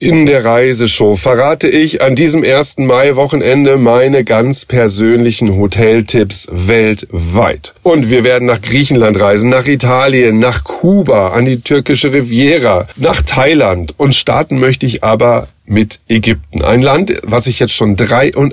In der Reiseshow verrate ich an diesem 1. Mai-Wochenende meine ganz persönlichen Hoteltipps weltweit. Und wir werden nach Griechenland reisen, nach Italien, nach Kuba, an die türkische Riviera, nach Thailand. Und starten möchte ich aber mit Ägypten. Ein Land, was ich jetzt schon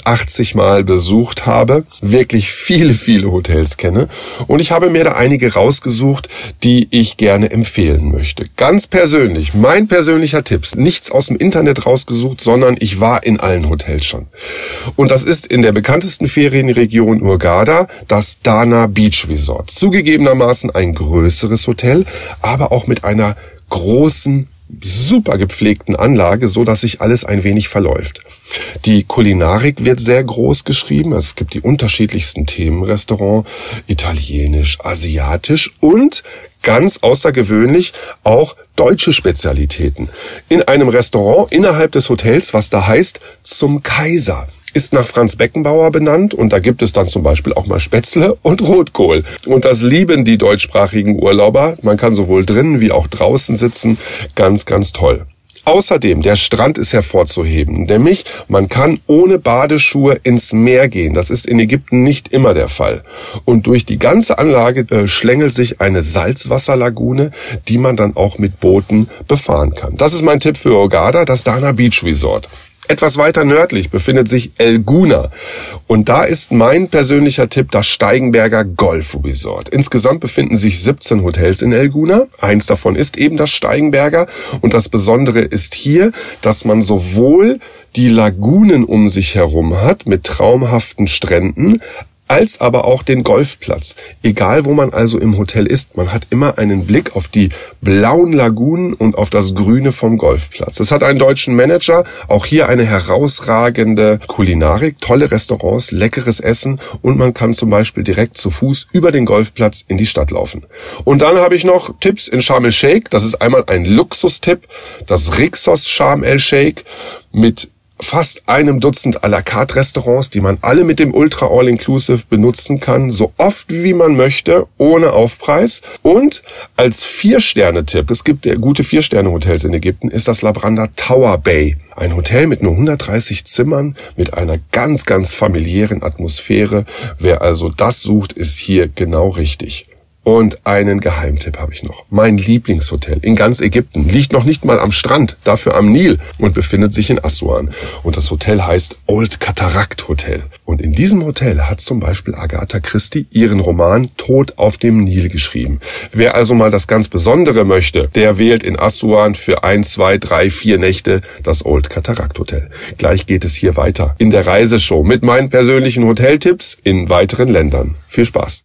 83 Mal besucht habe, wirklich viele Hotels kenne. Und ich habe mir da einige rausgesucht, die ich gerne empfehlen möchte. Ganz persönlich, mein persönlicher Tipp, nichts aus dem Internet rausgesucht, sondern ich war in allen Hotels schon. Und das ist in der bekanntesten Ferienregion Hurghada das Dana Beach Resort. Zugegebenermaßen ein größeres Hotel, aber auch mit einer großen, super gepflegten Anlage, so dass sich alles ein wenig verläuft. Die Kulinarik wird sehr groß geschrieben. Es gibt die unterschiedlichsten Themenrestaurants, italienisch, asiatisch und ganz außergewöhnlich auch deutsche Spezialitäten. In einem Restaurant innerhalb des Hotels, was da heißt, zum Kaiser. Ist nach Franz Beckenbauer benannt und da gibt es dann zum Beispiel auch mal Spätzle und Rotkohl. Und das lieben die deutschsprachigen Urlauber. Man kann sowohl drinnen wie auch draußen sitzen. Ganz toll. Außerdem, der Strand ist hervorzuheben, nämlich man kann ohne Badeschuhe ins Meer gehen. Das ist in Ägypten nicht immer der Fall. Und durch die ganze Anlage schlängelt sich eine Salzwasserlagune, die man dann auch mit Booten befahren kann. Das ist mein Tipp für Hurghada, das Dana Beach Resort. Etwas weiter nördlich befindet sich El Gouna und da ist mein persönlicher Tipp das Steigenberger Golf Resort. Insgesamt befinden sich 17 Hotels in El Gouna. Eins davon ist eben das Steigenberger und das Besondere ist hier, dass man sowohl die Lagunen um sich herum hat mit traumhaften Stränden, als aber auch den Golfplatz. Egal, wo man also im Hotel ist, man hat immer einen Blick auf die blauen Lagunen und auf das Grüne vom Golfplatz. Es hat einen deutschen Manager, auch hier eine herausragende Kulinarik, tolle Restaurants, leckeres Essen und man kann zum Beispiel direkt zu Fuß über den Golfplatz in die Stadt laufen. Und dann habe ich noch Tipps in Sharm el-Sheikh. Das ist einmal ein Luxustipp, das Rixos Sharm el-Sheikh mit fast einem Dutzend à la carte Restaurants, die man alle mit dem Ultra All-Inclusive benutzen kann, so oft wie man möchte, ohne Aufpreis. Und als 4-Sterne-Tipp, es gibt gute 4-Sterne-Hotels in Ägypten, ist das Labranda Tower Bay. Ein Hotel mit nur 130 Zimmern, mit einer ganz familiären Atmosphäre. Wer also das sucht, ist hier genau richtig. Und einen Geheimtipp habe ich noch. Mein Lieblingshotel in ganz Ägypten liegt noch nicht mal am Strand, dafür am Nil und befindet sich in Assuan. Und das Hotel heißt Old Cataract Hotel. Und in diesem Hotel hat zum Beispiel Agatha Christie ihren Roman Tod auf dem Nil geschrieben. Wer also mal das ganz Besondere möchte, der wählt in Assuan für 1, 2, 3, 4 Nächte das Old Cataract Hotel. Gleich geht es hier weiter in der Reiseshow mit meinen persönlichen Hoteltipps in weiteren Ländern. Viel Spaß!